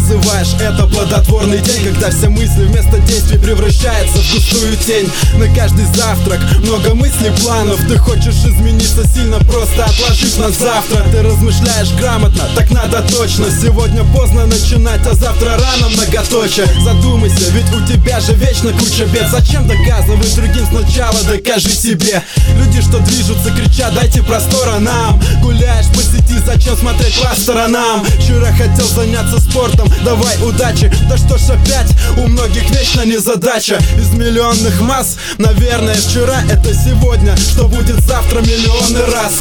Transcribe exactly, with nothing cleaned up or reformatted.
называешь это плодотворный день, когда все мысли вместо действий превращаются в густую тень. На каждый завтрак много мыслей, планов. Ты хочешь измениться сильно, просто отложив на завтра. Ты размышляешь грамотно, так надо точно. Сегодня поздно начинать, а завтра рано, многоточие. Задумайся, ведь у тебя же вечно куча бед. Зачем доказывать другим, сначала докажи себе. Люди, что движутся, кричат: дайте простора нам. Гуляешь по сети, зачем смотреть по сторонам? Вчера хотел заняться спортом, давай удачи. Да что ж опять, у многих вечно незадача. Из миллионных масс, наверное, вчера это сегодня, что будет завтра миллионы раз.